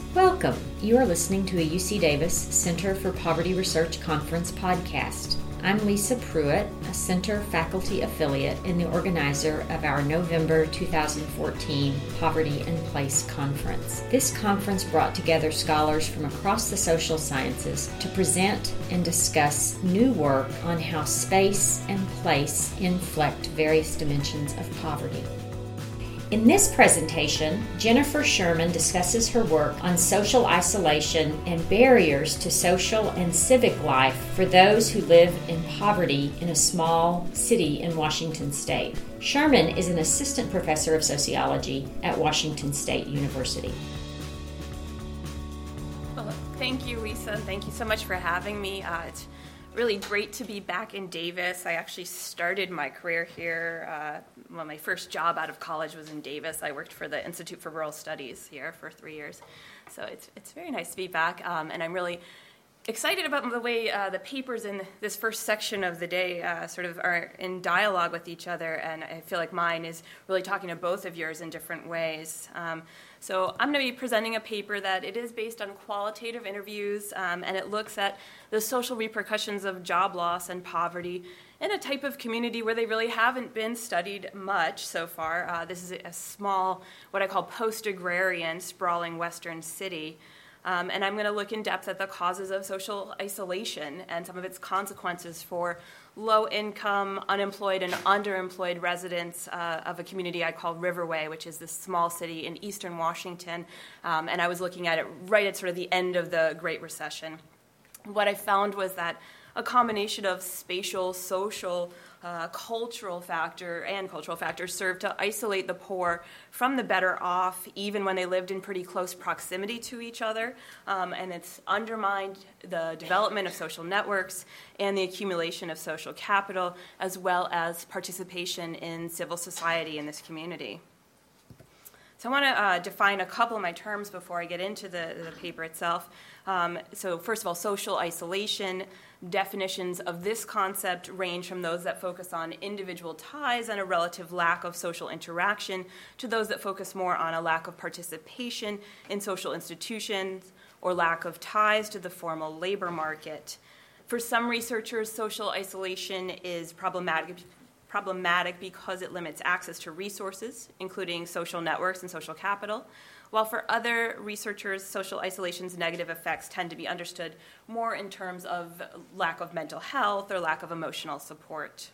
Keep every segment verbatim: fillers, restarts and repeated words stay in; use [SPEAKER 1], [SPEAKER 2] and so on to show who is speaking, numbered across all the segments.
[SPEAKER 1] Welcome. You are listening to a U C Davis Center for Poverty Research Conference podcast. I'm Lisa Pruitt, a Center faculty affiliate and the organizer of our November two thousand fourteen Poverty in Place Conference. This conference brought together scholars from across the social sciences to present and discuss new work on how space and place inflect various dimensions of poverty. In this presentation, Jennifer Sherman discusses her work on social isolation and barriers to social and civic life for those who live in poverty in a small city in Washington State. Sherman is an assistant professor of sociology at Washington State University.
[SPEAKER 2] Well, thank you, Lisa, and thank you so much for having me. Uh, it's really great to be back in Davis. I actually started my career here. Uh, well, my first job out of college was in Davis. I worked for the Institute for Rural Studies here for three years. So it's it's very nice to be back, um, and I'm really excited about the way uh, the papers in this first section of the day uh, sort of are in dialogue with each other, and I feel like mine is really talking to both of yours in different ways. Um, so I'm going to be presenting a paper that it is based on qualitative interviews, um, and it looks at the social repercussions of job loss and poverty in a type of community where they really haven't been studied much so far. Uh, this is a small, what I call post-agrarian, sprawling western city. Um, and I'm going to look in depth at the causes of social isolation and some of its consequences for low-income, unemployed, and underemployed residents uh, of a community I call Riverway, which is this small city in eastern Washington. Um, and I was looking at it right at sort of the end of the Great Recession. What I found was that a combination of spatial, social, uh, cultural factor and cultural factors served to isolate the poor from the better off, even when they lived in pretty close proximity to each other. Um, and it's undermined the development of social networks and the accumulation of social capital, as well as participation in civil society in this community. So I want to uh, define a couple of my terms before I get into the, the paper itself. Um, so first of all, social isolation. Definitions of this concept range from those that focus on individual ties and a relative lack of social interaction to those that focus more on a lack of participation in social institutions or lack of ties to the formal labor market. For some researchers, social isolation is problematic problematic because it limits access to resources, including social networks and social capital, while for other researchers, social isolation's negative effects tend to be understood more in terms of lack of mental health or lack of emotional support.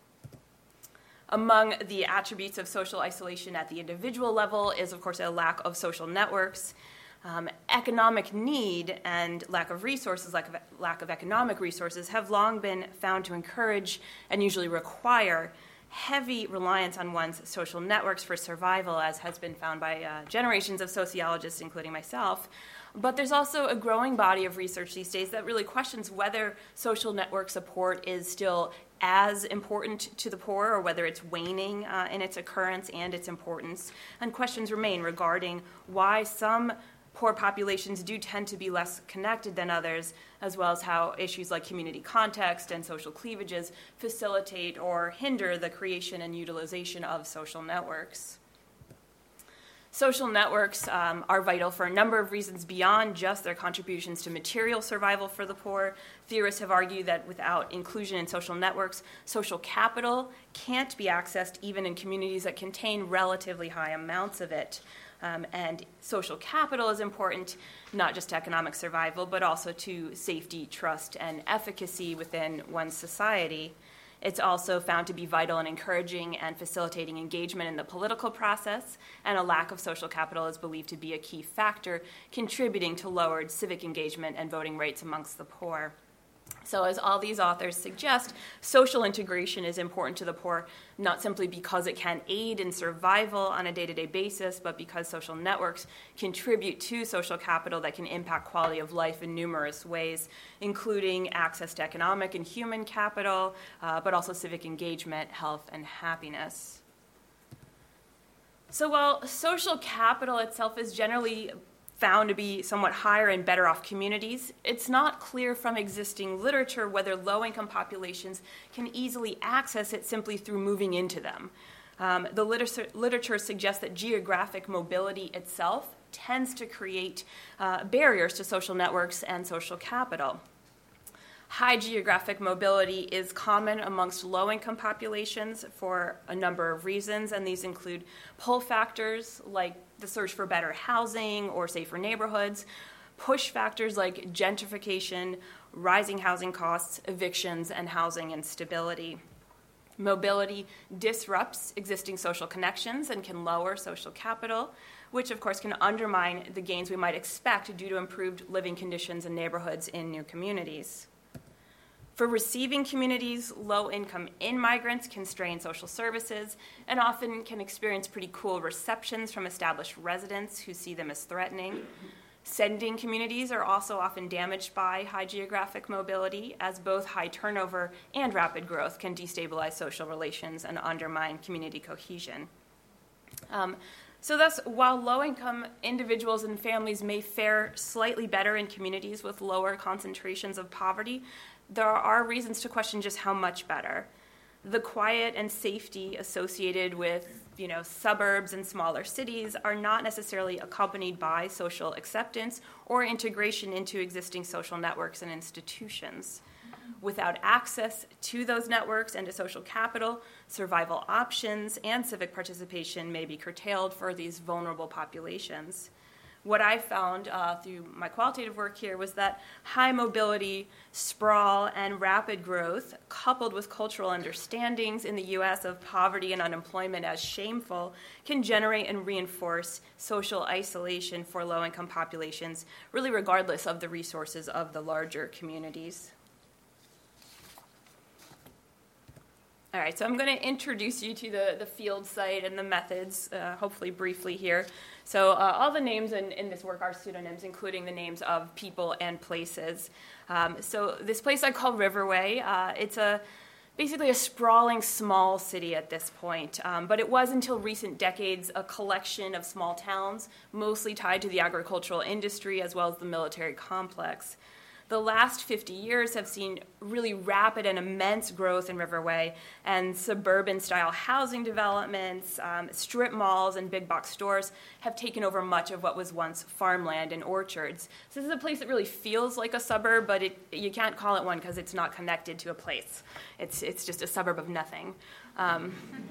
[SPEAKER 2] Among the attributes of social isolation at the individual level is, of course, a lack of social networks. Um, economic need and lack of resources, lack of, lack of economic resources, have long been found to encourage and usually require heavy reliance on one's social networks for survival, as has been found by uh, generations of sociologists, including myself. But there's also a growing body of research these days that really questions whether social network support is still as important to the poor or whether it's waning uh, in its occurrence and its importance. And questions remain regarding why some poor populations do tend to be less connected than others, as well as how issues like community context and social cleavages facilitate or hinder the creation and utilization of social networks. Social networks um, are vital for a number of reasons beyond just their contributions to material survival for the poor. Theorists have argued that without inclusion in social networks, social capital can't be accessed even in communities that contain relatively high amounts of it. Um, and social capital is important, not just to economic survival, but also to safety, trust, and efficacy within one's society. It's also found to be vital in encouraging and facilitating engagement in the political process, and a lack of social capital is believed to be a key factor contributing to lowered civic engagement and voting rates amongst the poor. So as all these authors suggest, social integration is important to the poor, not simply because it can aid in survival on a day-to-day basis, but because social networks contribute to social capital that can impact quality of life in numerous ways, including access to economic and human capital, uh, but also civic engagement, health, and happiness. So while social capital itself is generally found to be somewhat higher in better off communities, it's not clear from existing literature whether low-income populations can easily access it simply through moving into them. Um, the literature, literature suggests that geographic mobility itself tends to create uh, barriers to social networks and social capital. High geographic mobility is common amongst low-income populations for a number of reasons, and these include pull factors like the search for better housing or safer neighborhoods, push factors like gentrification, rising housing costs, evictions, and housing instability. Mobility disrupts existing social connections and can lower social capital, which of course can undermine the gains we might expect due to improved living conditions and neighborhoods in new communities. For receiving communities, low-income in-migrants can strain social services and often can experience pretty cool receptions from established residents who see them as threatening. Sending communities are also often damaged by high geographic mobility, as both high turnover and rapid growth can destabilize social relations and undermine community cohesion. Um, so thus, while low-income individuals and families may fare slightly better in communities with lower concentrations of poverty, there are reasons to question just how much better. The quiet and safety associated with, you know, suburbs and smaller cities are not necessarily accompanied by social acceptance or integration into existing social networks and institutions. Without access to those networks and to social capital, survival options and civic participation may be curtailed for these vulnerable populations. What I found uh, through my qualitative work here was that high mobility, sprawl, and rapid growth, coupled with cultural understandings in the U S of poverty and unemployment as shameful, can generate and reinforce social isolation for low-income populations, really regardless of the resources of the larger communities. All right, so I'm going to introduce you to the, the field site and the methods, uh, hopefully briefly here. So uh, all the names in, in this work are pseudonyms, including the names of people and places. Um, so this place I call Riverway, uh, it's a basically a sprawling small city at this point, um, but it was until recent decades a collection of small towns, mostly tied to the agricultural industry as well as the military complex. The last fifty years have seen really rapid and immense growth in Riverway, and suburban-style housing developments, um, strip malls, and big-box stores have taken over much of what was once farmland and orchards. So this is a place that really feels like a suburb, but it, you can't call it one because it's not connected to a place. It's, it's just a suburb of nothing. Um,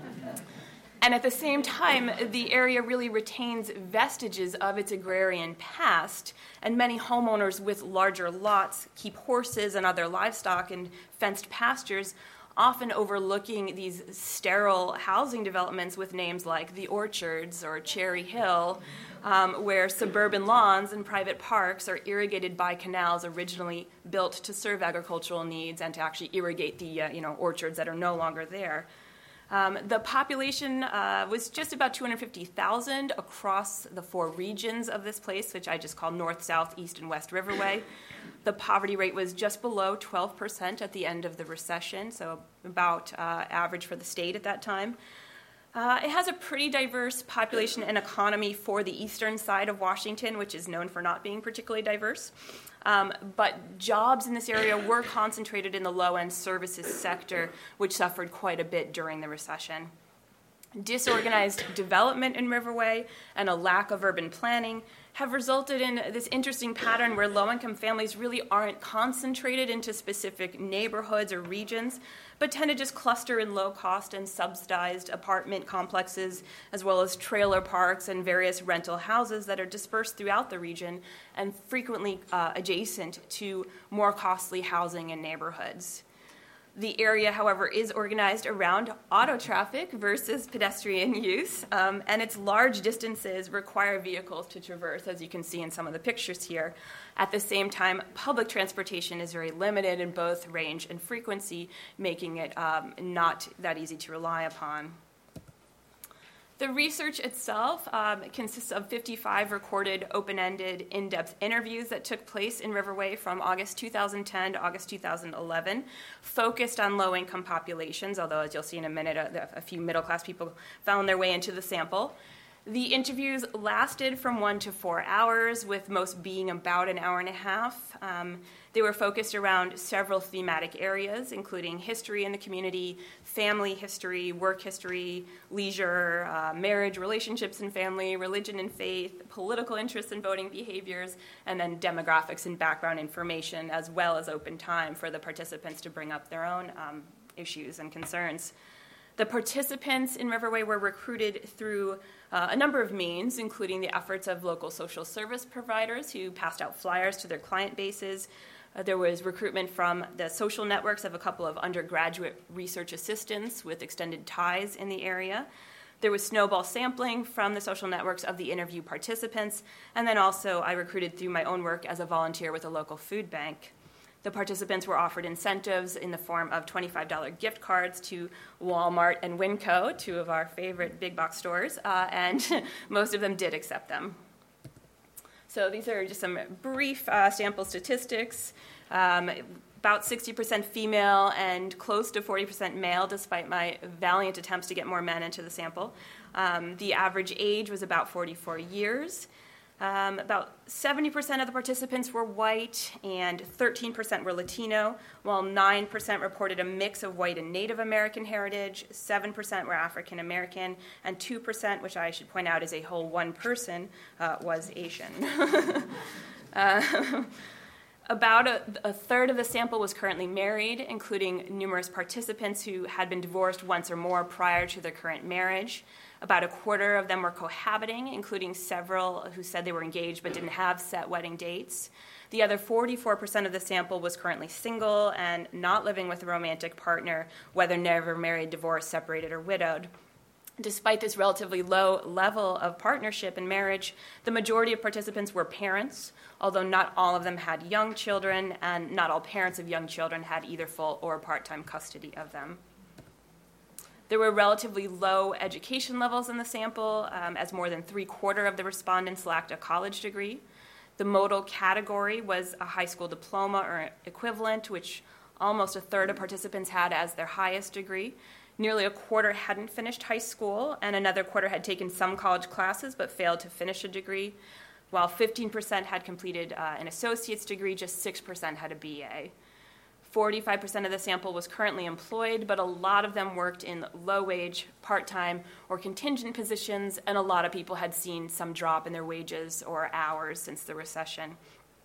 [SPEAKER 2] And at the same time, the area really retains vestiges of its agrarian past, and many homeowners with larger lots keep horses and other livestock in fenced pastures, often overlooking these sterile housing developments with names like The Orchards or Cherry Hill, um, where suburban lawns and private parks are irrigated by canals originally built to serve agricultural needs and to actually irrigate the uh, you know, orchards that are no longer there. Um, the population uh, was just about two hundred fifty thousand across the four regions of this place, which I just call North, South, East, and West Riverway. The poverty rate was just below twelve percent at the end of the recession, so about uh, average for the state at that time. Uh, it has a pretty diverse population and economy for the eastern side of Washington, which is known for not being particularly diverse. Um, but jobs in this area were concentrated in the low-end services sector, which suffered quite a bit during the recession. Disorganized development in Riverway and a lack of urban planning have resulted in this interesting pattern where low-income families really aren't concentrated into specific neighborhoods or regions, but tend to just cluster in low-cost and subsidized apartment complexes, as well as trailer parks and various rental houses that are dispersed throughout the region and frequently uh, adjacent to more costly housing and neighborhoods. The area, however, is organized around auto traffic versus pedestrian use, um, and its large distances require vehicles to traverse, as you can see in some of the pictures here. At the same time, public transportation is very limited in both range and frequency, making it um, not that easy to rely upon. The research itself um, consists of fifty-five recorded, open-ended, in-depth interviews that took place in Riverway from August two thousand ten to August two thousand eleven, focused on low-income populations, although, as you'll see in a minute, a, a few middle-class people found their way into the sample. The interviews lasted from one to four hours, with most being about an hour and a half. Um, they were focused around several thematic areas, including history in the community, family history, work history, leisure, uh, marriage, relationships and family, religion and faith, political interests and voting behaviors, and then demographics and background information, as well as open time for the participants to bring up their own um, issues and concerns. The participants in Riverway were recruited through uh, a number of means, including the efforts of local social service providers who passed out flyers to their client bases. Uh, there was recruitment from the social networks of a couple of undergraduate research assistants with extended ties in the area. There was snowball sampling from the social networks of the interview participants, and then also I recruited through my own work as a volunteer with a local food bank. The participants were offered incentives in the form of twenty-five dollars gift cards to Walmart and Winco, two of our favorite big box stores, uh, and most of them did accept them. So these are just some brief uh, sample statistics. Um, about sixty percent female and close to forty percent male, despite my valiant attempts to get more men into the sample. Um, the average age was about forty-four years. Um, about seventy percent of the participants were white and thirteen percent were Latino, while nine percent reported a mix of white and Native American heritage, seven percent were African American, and two percent, which I should point out is a whole one person, uh, was Asian. uh, About a, a third of the sample was currently married, including numerous participants who had been divorced once or more prior to their current marriage. About a quarter of them were cohabiting, including several who said they were engaged but didn't have set wedding dates. The other forty-four percent of the sample was currently single and not living with a romantic partner, whether never married, divorced, separated, or widowed. Despite this relatively low level of partnership and marriage, the majority of participants were parents, although not all of them had young children, and not all parents of young children had either full or part-time custody of them. There were relatively low education levels in the sample, um, as more than three-quarter of the respondents lacked a college degree. The modal category was a high school diploma or equivalent, which almost a third of participants had as their highest degree. Nearly a quarter hadn't finished high school, and another quarter had taken some college classes but failed to finish a degree. While fifteen percent had completed uh, an associate's degree, just six percent had a B A. forty-five percent of the sample was currently employed, but a lot of them worked in low-wage, part-time, or contingent positions, and a lot of people had seen some drop in their wages or hours since the recession.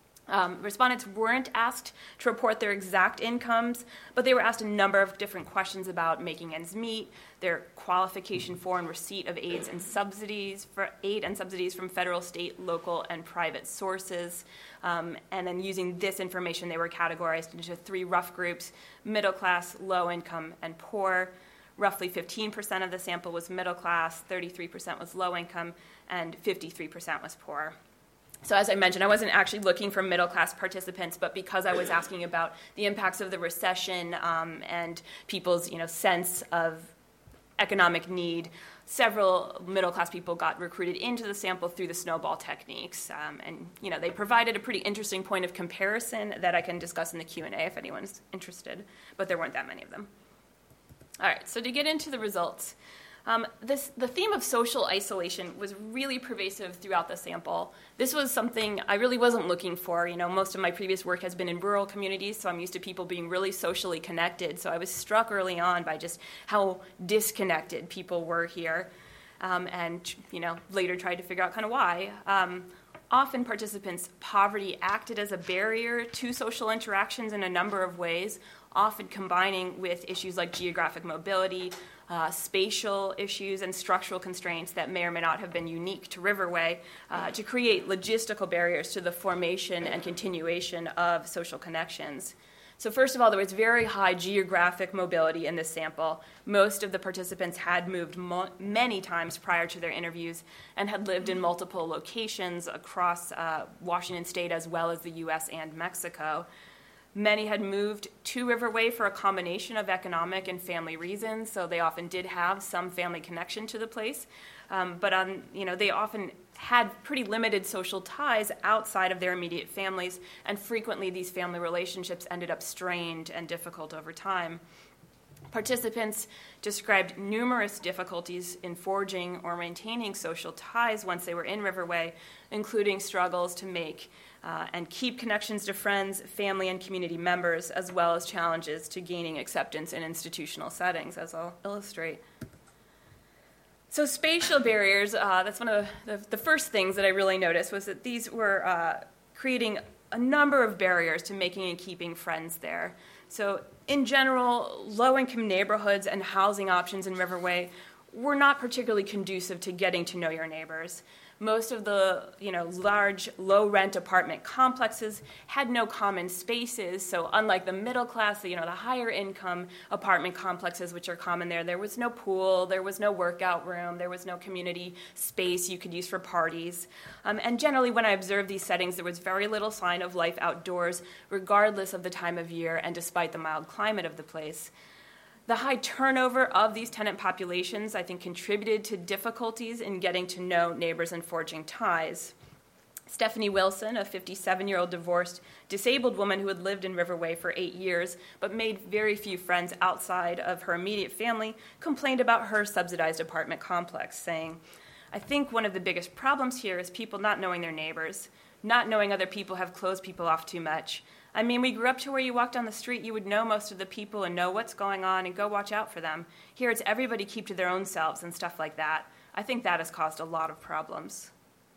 [SPEAKER 2] Um, respondents weren't asked to report their exact incomes, but they were asked a number of different questions about making ends meet, their qualification for and receipt of aids and subsidies, for aid and subsidies from federal, state, local, and private sources. Um, and then using this information, they were categorized into three rough groups: middle class, low income, and poor. Roughly fifteen percent of the sample was middle class, thirty-three percent was low income, and fifty-three percent was poor. So as I mentioned, I wasn't actually looking for middle-class participants, but because I was asking about the impacts of the recession um, and people's, you know, sense of economic need, several middle-class people got recruited into the sample through the snowball techniques. Um, and, you know, they provided a pretty interesting point of comparison that I can discuss in the Q and A if anyone's interested, but there weren't that many of them. All right, so to get into the results. Um, this, the theme of social isolation was really pervasive throughout the sample. This was something I really wasn't looking for. You know, most of my previous work has been in rural communities, so I'm used to people being really socially connected. So I was struck early on by just how disconnected people were here, um, and, you know, later tried to figure out kind of why. Um, often participants' poverty acted as a barrier to social interactions in a number of ways, often combining with issues like geographic mobility, Uh, spatial issues, and structural constraints that may or may not have been unique to Riverway uh, to create logistical barriers to the formation and continuation of social connections. So first of all, there was very high geographic mobility in this sample. Most of the participants had moved mo- many times prior to their interviews and had lived in multiple locations across uh, Washington State as well as the U S and Mexico. Many had moved to Riverway for a combination of economic and family reasons, so they often did have some family connection to the place. Um, but on, you know, they often had pretty limited social ties outside of their immediate families, and frequently these family relationships ended up strained and difficult over time. Participants described numerous difficulties in forging or maintaining social ties once they were in Riverway, including struggles to make uh, and keep connections to friends, family, and community members, as well as challenges to gaining acceptance in institutional settings, as I'll illustrate. So spatial barriers, uh, that's one of the, the, the first things that I really noticed, was that these were uh, creating a number of barriers to making and keeping friends there. So in general, low-income neighborhoods and housing options in Riverway were not particularly conducive to getting to know your neighbors. Most of the, you know, large, low-rent apartment complexes had no common spaces. So unlike the middle class, you know, the higher-income apartment complexes, which are common there, there was no pool, there was no workout room, there was no community space you could use for parties. Um, and generally, when I observed these settings, there was very little sign of life outdoors, regardless of the time of year and despite the mild climate of the place. The high turnover of these tenant populations, I think, contributed to difficulties in getting to know neighbors and forging ties. Stephanie Wilson, a fifty-seven-year-old divorced, disabled woman who had lived in Riverway for eight years but made very few friends outside of her immediate family, complained about her subsidized apartment complex, saying, "I think one of the biggest problems here is people not knowing their neighbors, not knowing other people have closed people off too much. I mean, we grew up to where you walk down the street, you would know most of the people and know what's going on and go watch out for them. Here it's everybody keep to their own selves and stuff like that. I think that has caused a lot of problems."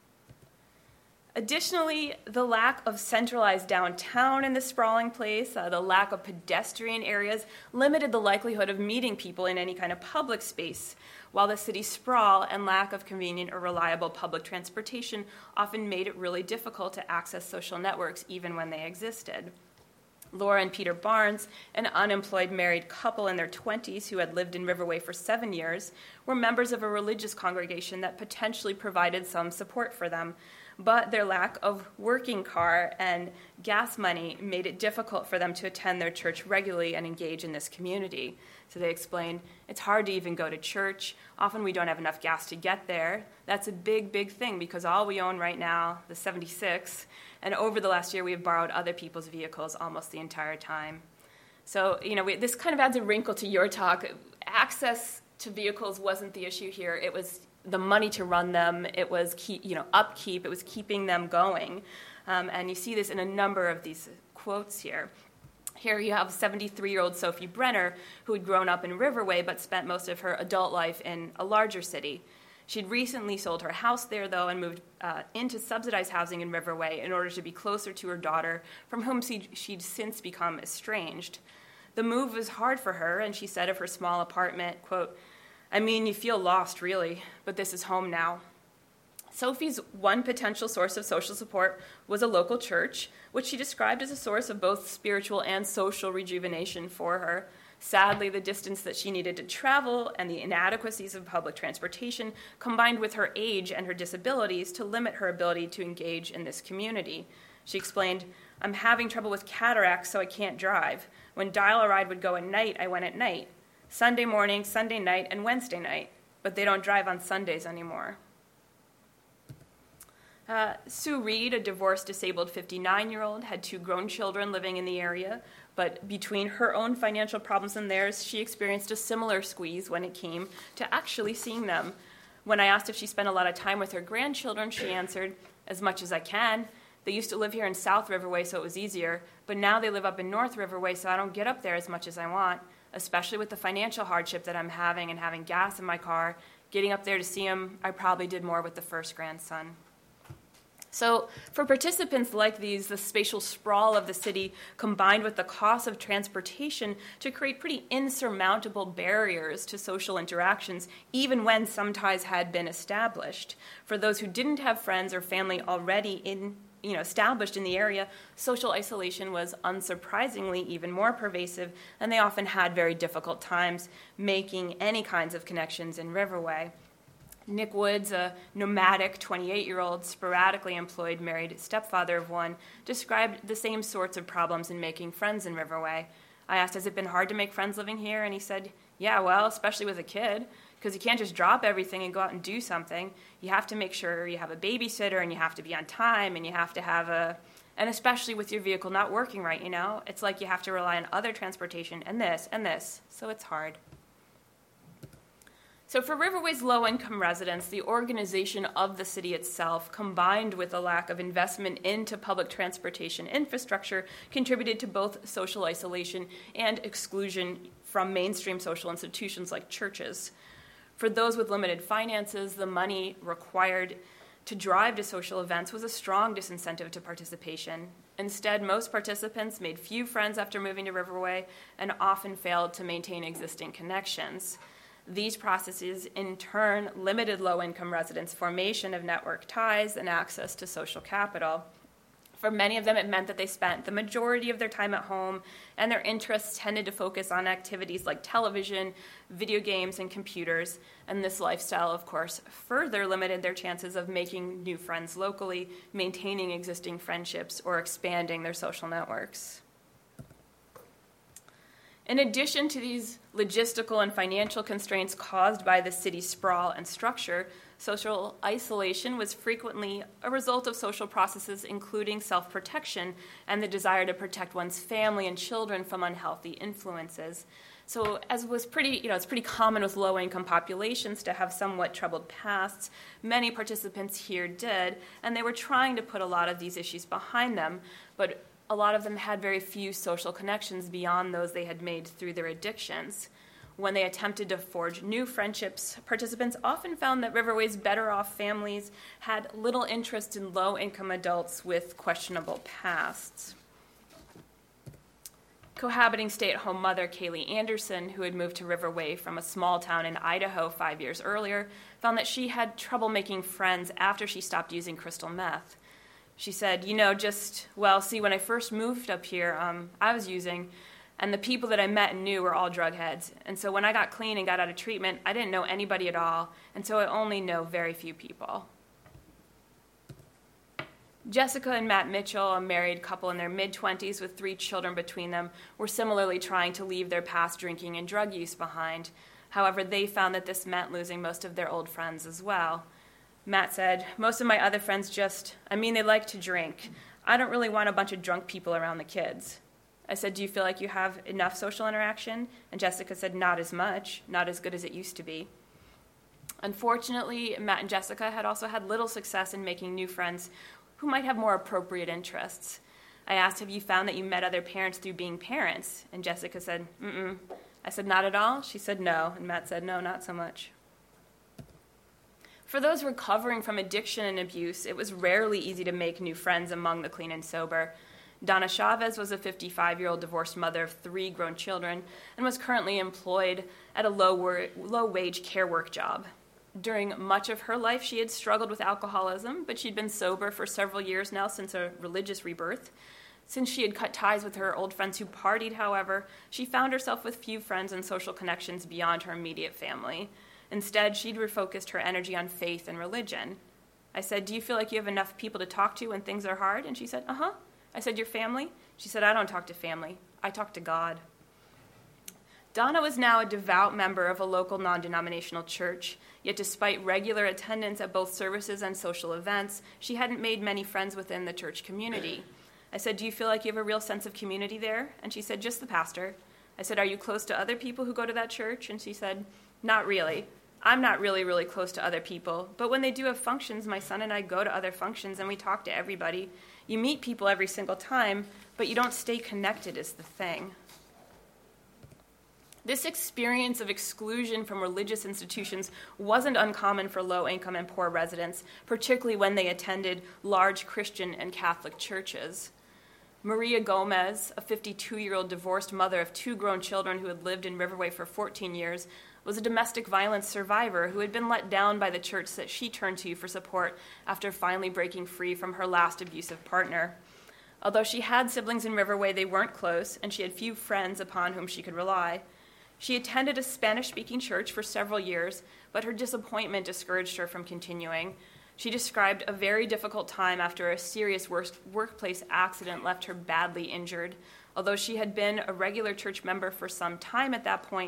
[SPEAKER 2] Additionally, the lack of centralized downtown in the sprawling place, uh, the lack of pedestrian areas, limited the likelihood of meeting people in any kind of public space, while the city's sprawl and lack of convenient or reliable public transportation often made it really difficult to access social networks even when they existed. Laura and Peter Barnes, an unemployed married couple in their twenties who had lived in Riverway for seven years, were members of a religious congregation that potentially provided some support for them, but their lack of working car and gas money made it difficult for them to attend their church regularly and engage in this community. So they explained, it's hard to even go to church. Often we don't have enough gas to get there. That's a big, big thing because all we own right now, the seventy-six, and over the last year we have borrowed other people's vehicles almost the entire time. So, you know, we, this kind of adds a wrinkle to your talk. Access to vehicles wasn't the issue here. It was the money to run them. It was, keep, you know, upkeep. It was keeping them going. Um, and you see this in a number of these quotes here. Here you have seventy-three-year-old Sophie Brenner, who had grown up in Riverway but spent most of her adult life in a larger city. She'd recently sold her house there, though, and moved uh, into subsidized housing in Riverway in order to be closer to her daughter, from whom she'd, she'd since become estranged. The move was hard for her, and she said of her small apartment, quote, "I mean, you feel lost, really, but this is home now." Sophie's one potential source of social support was a local church, which she described as a source of both spiritual and social rejuvenation for her. Sadly, the distance that she needed to travel and the inadequacies of public transportation combined with her age and her disabilities to limit her ability to engage in this community. She explained, "I'm having trouble with cataracts, so I can't drive. When Dial-A-Ride would go at night, I went at night. Sunday morning, Sunday night, and Wednesday night. But they don't drive on Sundays anymore." Uh, Sue Reed, a divorced, disabled fifty-nine-year-old, had two grown children living in the area, but between her own financial problems and theirs, she experienced a similar squeeze when it came to actually seeing them. When I asked if she spent a lot of time with her grandchildren, she answered, "As much as I can. They used to live here in South Riverway, so it was easier, but now they live up in North Riverway, so I don't get up there as much as I want, especially with the financial hardship that I'm having and having gas in my car. Getting up there to see them, I probably did more with the first grandson." So for participants like these, the spatial sprawl of the city combined with the cost of transportation to create pretty insurmountable barriers to social interactions, even when some ties had been established. For those who didn't have friends or family already in, you know, established in the area, social isolation was unsurprisingly even more pervasive, and they often had very difficult times making any kinds of connections in Riverway. Nick Woods, a nomadic twenty-eight-year-old, sporadically employed married stepfather of one, described the same sorts of problems in making friends in Riverway. I asked, "Has it been hard to make friends living here?" And he said, "Yeah, well, especially with a kid, because you can't just drop everything and go out and do something. You have to make sure you have a babysitter, and you have to be on time, and you have to have a, and especially with your vehicle not working right, you know, it's like you have to rely on other transportation and this and this, so it's hard. So for Riverway's low-income residents, the organization of the city itself, combined with a lack of investment into public transportation infrastructure, contributed to both social isolation and exclusion from mainstream social institutions like churches. For those with limited finances, the money required to drive to social events was a strong disincentive to participation. Instead, most participants made few friends after moving to Riverway and often failed to maintain existing connections. These processes, in turn, limited low-income residents' formation of network ties and access to social capital. For many of them, it meant that they spent the majority of their time at home, and their interests tended to focus on activities like television, video games, and computers. And this lifestyle, of course, further limited their chances of making new friends locally, maintaining existing friendships, or expanding their social networks. In addition to these logistical and financial constraints caused by the city's sprawl and structure, social isolation was frequently a result of social processes including self-protection and the desire to protect one's family and children from unhealthy influences. So as was pretty, you know, it's pretty common with low-income populations to have somewhat troubled pasts, many participants here did, and they were trying to put a lot of these issues behind them, but a lot of them had very few social connections beyond those they had made through their addictions. When they attempted to forge new friendships, participants often found that Riverway's better-off families had little interest in low-income adults with questionable pasts. Cohabiting stay-at-home mother Kaylee Anderson, who had moved to Riverway from a small town in Idaho five years earlier, found that she had trouble making friends after she stopped using crystal meth. She said, you know, just, well, see, when I first moved up here, um, I was using, and the people that I met and knew were all drug heads. And so when I got clean and got out of treatment, I didn't know anybody at all, and so I only know very few people. Jessica and Matt Mitchell, a married couple in their mid-twenties with three children between them, were similarly trying to leave their past drinking and drug use behind. However, they found that this meant losing most of their old friends as well. Matt said, most of my other friends just, I mean, they like to drink. I don't really want a bunch of drunk people around the kids. I said, do you feel like you have enough social interaction? And Jessica said, not as much, not as good as it used to be. Unfortunately, Matt and Jessica had also had little success in making new friends who might have more appropriate interests. I asked, have you found that you met other parents through being parents? And Jessica said, mm-mm. I said, not at all? She said, no. And Matt said, no, not so much. For those recovering from addiction and abuse, it was rarely easy to make new friends among the clean and sober. Donna Chavez was a fifty-five-year-old divorced mother of three grown children and was currently employed at a low, low-wage care work job. During much of her life, she had struggled with alcoholism, but she'd been sober for several years now since a religious rebirth. Since she had cut ties with her old friends who partied, however, she found herself with few friends and social connections beyond her immediate family. Instead, she'd refocused her energy on faith and religion. I said, do you feel like you have enough people to talk to when things are hard? And she said, uh-huh. I said, your family? She said, I don't talk to family. I talk to God. Donna was now a devout member of a local non-denominational church, yet despite regular attendance at both services and social events, she hadn't made many friends within the church community. I said, do you feel like you have a real sense of community there? And she said, just the pastor. I said, are you close to other people who go to that church? And she said, not really. I'm not really, really close to other people, but when they do have functions, my son and I go to other functions and we talk to everybody. You meet people every single time, but you don't stay connected is the thing. This experience of exclusion from religious institutions wasn't uncommon for low-income and poor residents, particularly when they attended large Christian and Catholic churches. Maria Gomez, a fifty-two-year-old divorced mother of two grown children who had lived in Riverway for fourteen years, was a domestic violence survivor who had been let down by the church that she turned to for support after finally breaking free from her last abusive partner. Although she had siblings in Riverway, they weren't close, and she had few friends upon whom she could rely. She attended a Spanish-speaking church for several years, but her disappointment discouraged her from continuing. She described a very difficult time after a serious work- workplace accident left her badly injured. Although she had been a regular church member for some time at that point,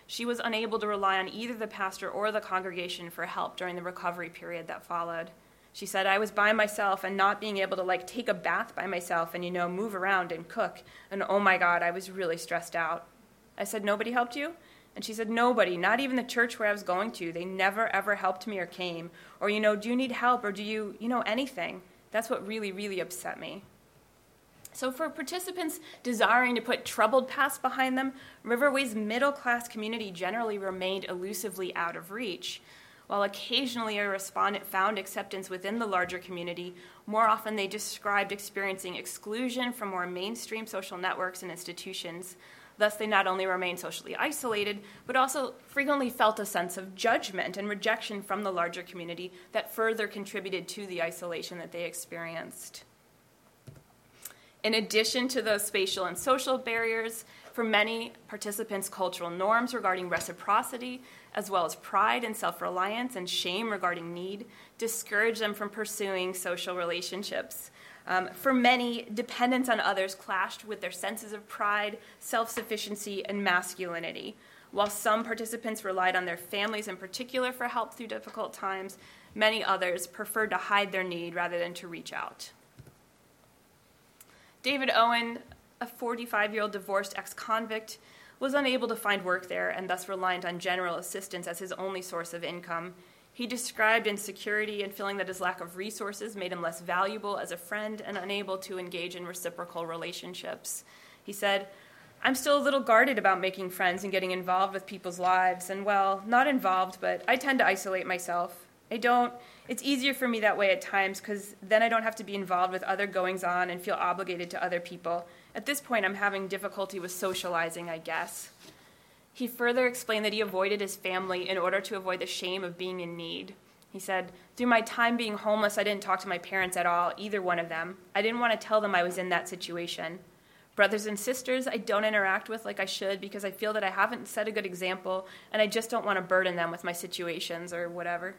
[SPEAKER 2] She was unable to rely on either the pastor or the congregation for help during the recovery period that followed. She said, I was by myself and not being able to like take a bath by myself and, you know, move around and cook. And oh my God, I was really stressed out. I said, nobody helped you? And she said, nobody, not even the church where I was going to. They never, ever helped me or came. Or, you know, do you need help or do you, you know, anything? That's what really, really upset me. So for participants desiring to put troubled past behind them, Riverway's middle-class community generally remained elusively out of reach. While occasionally a respondent found acceptance within the larger community, more often they described experiencing exclusion from more mainstream social networks and institutions. Thus, they not only remained socially isolated, but also frequently felt a sense of judgment and rejection from the larger community that further contributed to the isolation that they experienced. In addition to those spatial and social barriers, for many participants, cultural norms regarding reciprocity, as well as pride and self-reliance and shame regarding need, discourage them from pursuing social relationships. Um, for many, dependence on others clashed with their senses of pride, self-sufficiency, and masculinity. While some participants relied on their families in particular for help through difficult times, many others preferred to hide their need rather than to reach out. David Owen, a forty-five-year-old divorced ex-convict, was unable to find work there and thus reliant on general assistance as his only source of income. He described insecurity and feeling that his lack of resources made him less valuable as a friend and unable to engage in reciprocal relationships. He said, I'm still a little guarded about making friends and getting involved with people's lives, and well, not involved, but I tend to isolate myself. I don't, it's easier for me that way at times because then I don't have to be involved with other goings-on and feel obligated to other people. At this point, I'm having difficulty with socializing, I guess. He further explained that he avoided his family in order to avoid the shame of being in need. He said, through my time being homeless, I didn't talk to my parents at all, either one of them. I didn't want to tell them I was in that situation. Brothers and sisters, I don't interact with like I should because I feel that I haven't set a good example and I just don't want to burden them with my situations or whatever.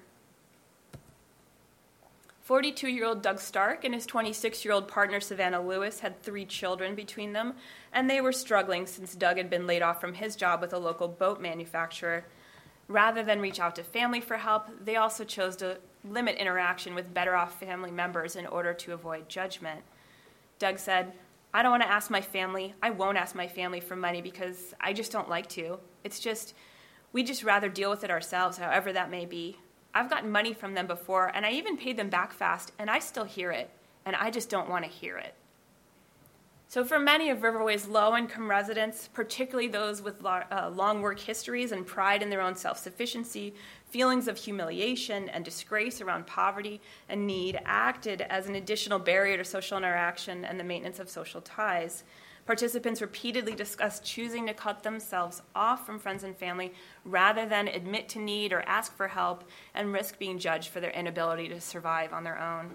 [SPEAKER 2] forty-two-year-old Doug Stark and his twenty-six-year-old partner Savannah Lewis had three children between them, and they were struggling since Doug had been laid off from his job with a local boat manufacturer. Rather than reach out to family for help, they also chose to limit interaction with better-off family members in order to avoid judgment. Doug said, I don't want to ask my family. I won't ask my family for money because I just don't like to. It's just, we'd just rather deal with it ourselves, however that may be. I've gotten money from them before, and I even paid them back fast, and I still hear it, and I just don't want to hear it. So for many of Riverway's low-income residents, particularly those with lo- uh, long work histories and pride in their own self-sufficiency, feelings of humiliation and disgrace around poverty and need acted as an additional barrier to social interaction and the maintenance of social ties. Participants repeatedly discussed choosing to cut themselves off from friends and family rather than admit to need or ask for help and risk being judged for their inability to survive on their own.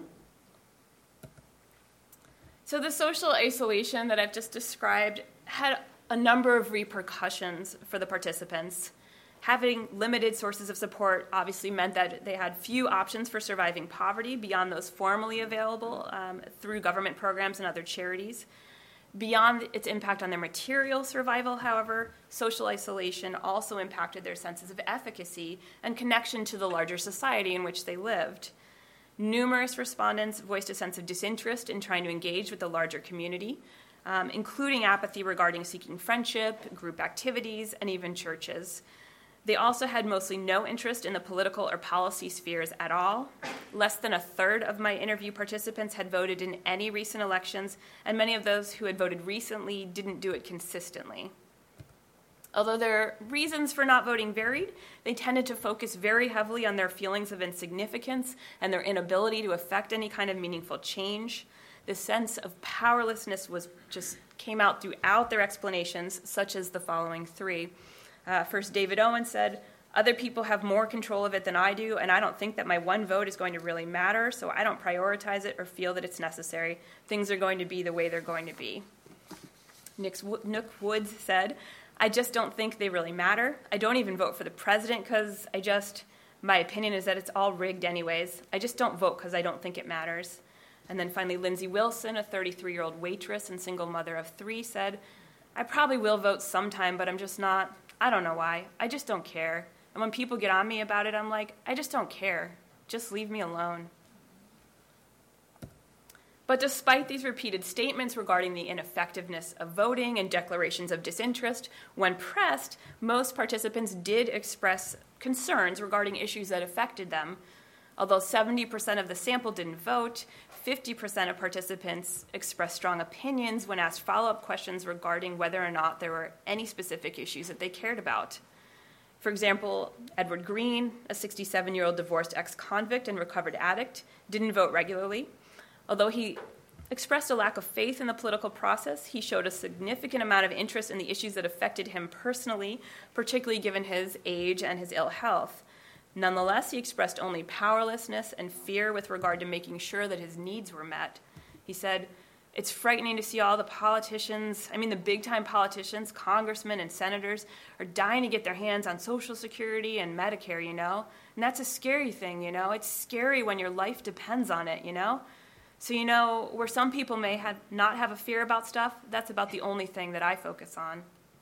[SPEAKER 2] So the social isolation that I've just described had a number of repercussions for the participants. Having limited sources of support obviously meant that they had few options for surviving poverty beyond those formally available um, through government programs and other charities. Beyond its impact on their material survival, however, social isolation also impacted their senses of efficacy and connection to the larger society in which they lived. Numerous respondents voiced a sense of disinterest in trying to engage with the larger community, um, including apathy regarding seeking friendship, group activities, and even churches. They also had mostly no interest in the political or policy spheres at all. Less than a third of my interview participants had voted in any recent elections, and many of those who had voted recently didn't do it consistently. Although their reasons for not voting varied, they tended to focus very heavily on their feelings of insignificance and their inability to affect any kind of meaningful change. The sense of powerlessness was just came out throughout their explanations, such as the following three. Uh, first, David Owen said, other people have more control of it than I do, and I don't think that my one vote is going to really matter, so I don't prioritize it or feel that it's necessary. Things are going to be the way they're going to be. Nook Woods said, I just don't think they really matter. I don't even vote for the president because I just, my opinion is that it's all rigged anyways. I just don't vote because I don't think it matters. And then finally, Lindsay Wilson, a thirty-three-year-old waitress and single mother of three, said, I probably will vote sometime, but I'm just not, I don't know why. I just don't care. And when people get on me about it, I'm like, I just don't care. Just leave me alone. But despite these repeated statements regarding the ineffectiveness of voting and declarations of disinterest, when pressed, most participants did express concerns regarding issues that affected them. Although seventy percent of the sample didn't vote, fifty percent of participants expressed strong opinions when asked follow-up questions regarding whether or not there were any specific issues that they cared about. For example, Edward Green, a sixty-seven-year-old divorced ex-convict and recovered addict, didn't vote regularly. Although he expressed a lack of faith in the political process, he showed a significant amount of interest in the issues that affected him personally, particularly given his age and his ill health. Nonetheless, he expressed only powerlessness and fear with regard to making sure that his needs were met. He said, "It's frightening to see all the politicians, I mean the big-time politicians, congressmen and senators, are dying to get their hands on Social Security and Medicare, you know? And that's a scary thing, you know? It's scary when your life depends on it, you know? So, you know, where some people may have not have a fear about stuff, that's about the only thing that I focus on."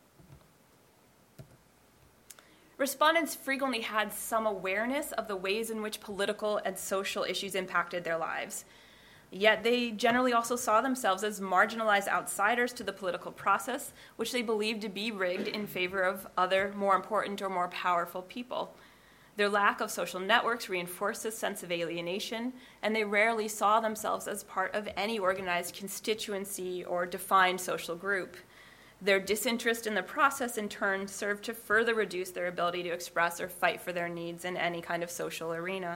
[SPEAKER 2] Respondents frequently had some awareness of the ways in which political and social issues impacted their lives. Yet they generally also saw themselves as marginalized outsiders to the political process, which they believed to be rigged in favor of other more important or more powerful people. Their lack of social networks reinforced this sense of alienation, and they rarely saw themselves as part of any organized constituency or defined social group. Their disinterest in the process, in turn, served to further reduce their ability to express or fight for their needs in any kind of social arena.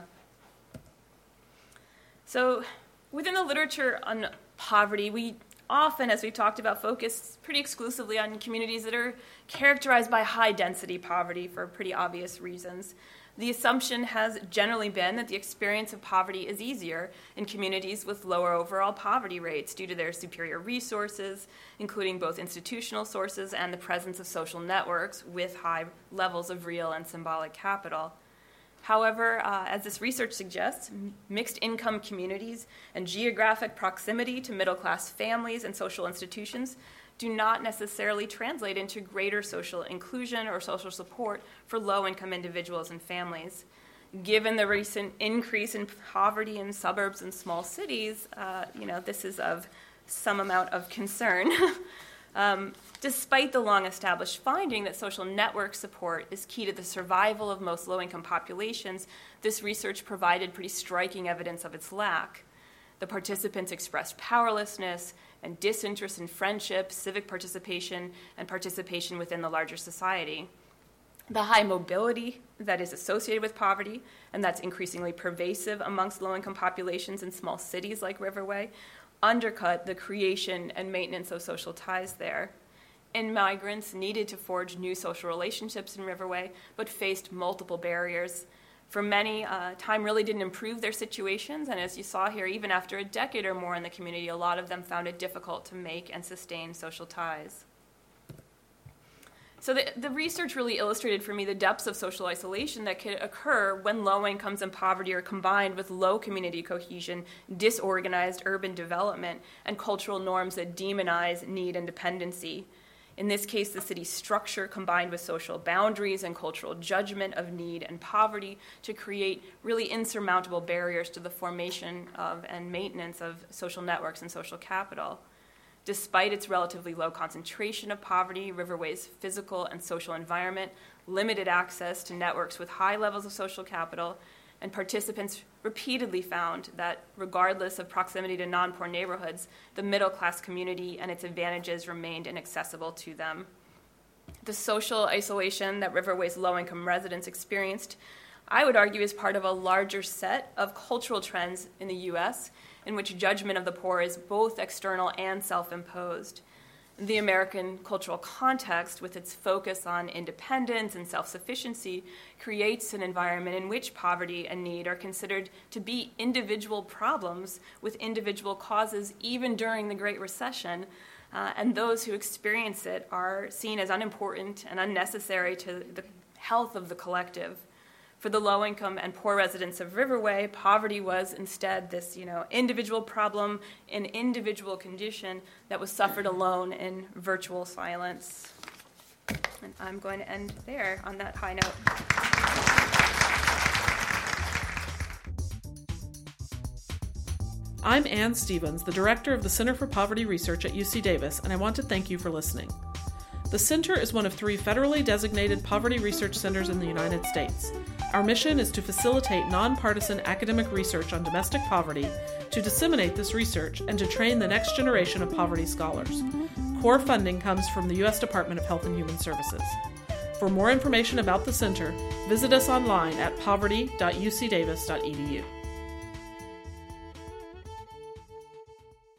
[SPEAKER 2] So, within the literature on poverty, we often, as we've talked about, focus pretty exclusively on communities that are characterized by high-density poverty for pretty obvious reasons. The assumption has generally been that the experience of poverty is easier in communities with lower overall poverty rates due to their superior resources, including both institutional sources and the presence of social networks with high levels of real and symbolic capital. However, uh, as this research suggests, mixed income communities and geographic proximity to middle-class families and social institutions do not necessarily translate into greater social inclusion or social support for low-income individuals and families. Given the recent increase in poverty in suburbs and small cities, uh, you know, this is of some amount of concern. um, despite the long-established finding that social network support is key to the survival of most low-income populations, this research provided pretty striking evidence of its lack. The participants expressed powerlessness and disinterest in friendship, civic participation, and participation within the larger society. The high mobility that is associated with poverty, and that's increasingly pervasive amongst low-income populations in small cities like Riverway, undercut the creation and maintenance of social ties there. And migrants needed to forge new social relationships in Riverway, but faced multiple barriers. For many, uh, time really didn't improve their situations, and as you saw here, even after a decade or more in the community, a lot of them found it difficult to make and sustain social ties. So the, the research really illustrated for me the depths of social isolation that could occur when low incomes and poverty are combined with low community cohesion, disorganized urban development, and cultural norms that demonize need and dependency. In this case, the city's structure combined with social boundaries and cultural judgment of need and poverty to create really insurmountable barriers to the formation of and maintenance of social networks and social capital. Despite its relatively low concentration of poverty, Riverway's physical and social environment limited access to networks with high levels of social capital, and participants repeatedly found that regardless of proximity to non-poor neighborhoods, the middle-class community and its advantages remained inaccessible to them. The social isolation that Riverway's low-income residents experienced, I would argue, is part of a larger set of cultural trends in the U S in which judgment of the poor is both external and self-imposed. The American cultural context, with its focus on independence and self-sufficiency, creates an environment in which poverty and need are considered to be individual problems with individual causes, even during the Great Recession, uh, and those who experience it are seen as unimportant and unnecessary to the health of the collective. For the low-income and poor residents of Riverway, poverty was instead this, you know, individual problem, an individual condition that was suffered alone in virtual silence. And I'm going to end there on that high note.
[SPEAKER 3] I'm Ann Stevens, the director of the Center for Poverty Research at U C Davis, and I want to thank you for listening. The Center is one of three federally designated poverty research centers in the United States. Our mission is to facilitate nonpartisan academic research on domestic poverty, to disseminate this research, and to train the next generation of poverty scholars. Core funding comes from the U S Department of Health and Human Services. For more information about the center, visit us online at poverty dot u c davis dot e d u.